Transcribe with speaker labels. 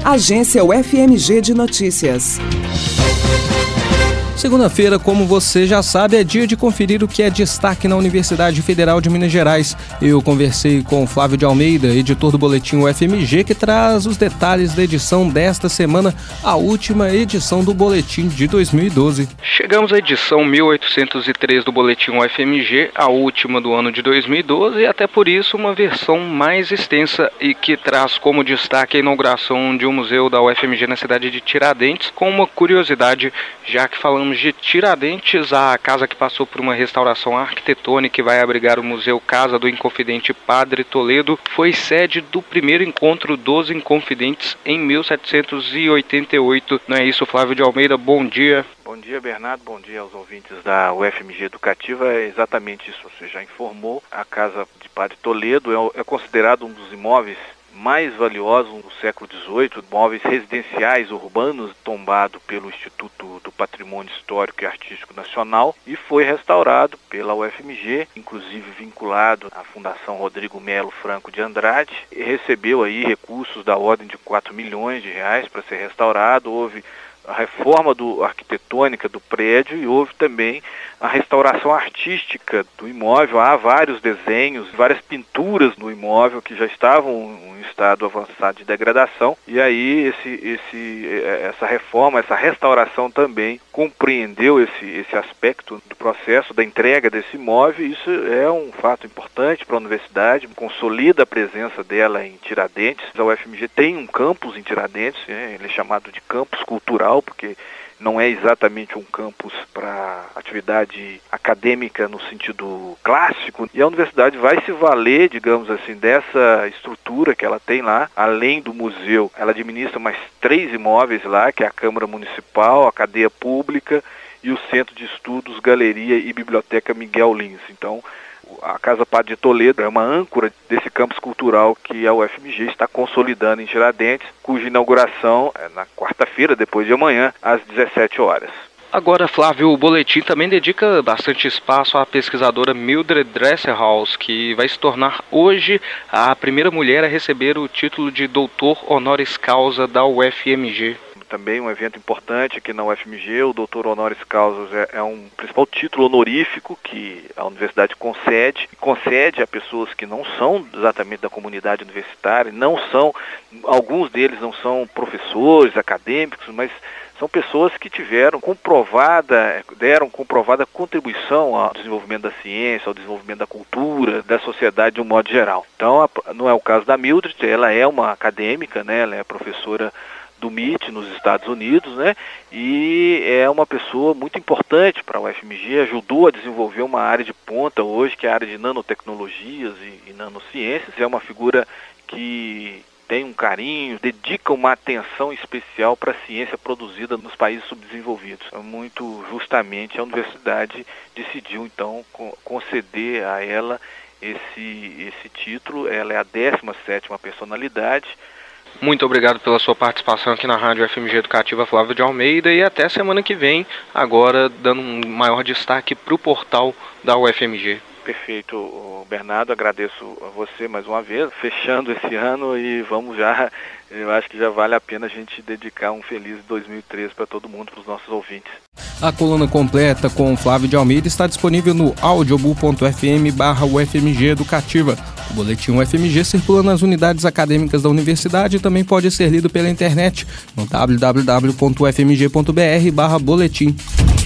Speaker 1: Agência UFMG de Notícias.
Speaker 2: Segunda-feira, como você já sabe, é dia de conferir o que é destaque na Universidade Federal de Minas Gerais. Eu conversei com Flávio de Almeida, editor do Boletim UFMG, que traz os detalhes da edição desta semana, a última edição do Boletim de 2012.
Speaker 3: Chegamos à edição 1803 do Boletim UFMG, a última do ano de 2012, e até por isso uma versão mais extensa e que traz como destaque a inauguração de um museu da UFMG na cidade de Tiradentes, com uma curiosidade, já que falamos de Tiradentes, a casa que passou por uma restauração arquitetônica e vai abrigar o Museu Casa do Inconfidente Padre Toledo, foi sede do primeiro encontro dos Inconfidentes em 1788. Não é isso, Flávio de Almeida? Bom dia.
Speaker 4: Bom dia, Bernardo. Bom dia aos ouvintes da UFMG Educativa. É exatamente isso, você já informou. A Casa de Padre Toledo é considerado um dos imóveis mais valiosos do século XVIII, móveis residenciais urbanos, tombado pelo Instituto do Patrimônio Histórico e Artístico Nacional, e foi restaurado pela UFMG, inclusive vinculado à Fundação Rodrigo Melo Franco de Andrade, e recebeu aí recursos da ordem de 4 milhões de reais para ser restaurado. Houve a reforma arquitetônica do prédio e houve também a restauração artística do imóvel. Há vários desenhos, várias pinturas no imóvel que já estavam em estado avançado de degradação, e aí essa reforma, essa restauração também compreendeu esse aspecto do processo da entrega desse imóvel. Isso é um fato importante para a universidade, consolida a presença dela em Tiradentes. A UFMG tem um campus em Tiradentes, ele é chamado de campus cultural, porque não é exatamente um campus para atividade acadêmica no sentido clássico, e a universidade vai se valer, digamos assim, dessa estrutura que ela tem lá. Além do museu, ela administra mais 3 imóveis lá, que é a Câmara Municipal, a Cadeia Pública e o Centro de Estudos, Galeria e Biblioteca Miguel Lins. Então, a Casa Padre Toledo é uma âncora desse campus cultural que a UFMG está consolidando em Tiradentes, cuja inauguração é na quarta-feira, depois de amanhã, às 17 horas.
Speaker 3: Agora, Flávio, o Boletim também dedica bastante espaço à pesquisadora Mildred Dresselhaus, que vai se tornar hoje a primeira mulher a receber o título de doutor honoris causa da UFMG.
Speaker 4: Também um evento importante aqui na UFMG, o doutor honoris causa é um principal título honorífico que a universidade concede a pessoas que não são exatamente da comunidade universitária, alguns deles não são professores, acadêmicos, mas são pessoas que deram comprovada contribuição ao desenvolvimento da ciência, ao desenvolvimento da cultura, da sociedade de um modo geral. Então, não é o caso da Mildred, ela é uma acadêmica, né? Ela é professora do MIT nos Estados Unidos, né? E é uma pessoa muito importante para a UFMG, ajudou a desenvolver uma área de ponta hoje, que é a área de nanotecnologias e nanociências. É uma figura que tem um carinho, dedica uma atenção especial para a ciência produzida nos países subdesenvolvidos. Muito justamente a universidade decidiu então conceder a ela esse título. Ela é a 17ª personalidade.
Speaker 3: Muito obrigado pela sua participação aqui na Rádio UFMG Educativa, Flávio de Almeida, e até semana que vem, agora dando um maior destaque para o portal da UFMG.
Speaker 4: Perfeito, Bernardo, agradeço a você mais uma vez, fechando esse ano, e eu acho que já vale a pena a gente dedicar um feliz 2013 para todo mundo, para os nossos ouvintes.
Speaker 2: A coluna completa com Flávio de Almeida está disponível no audiobook.fm/UFMG Educativa. O Boletim UFMG circula nas unidades acadêmicas da universidade e também pode ser lido pela internet no www.ufmg.br/boletim.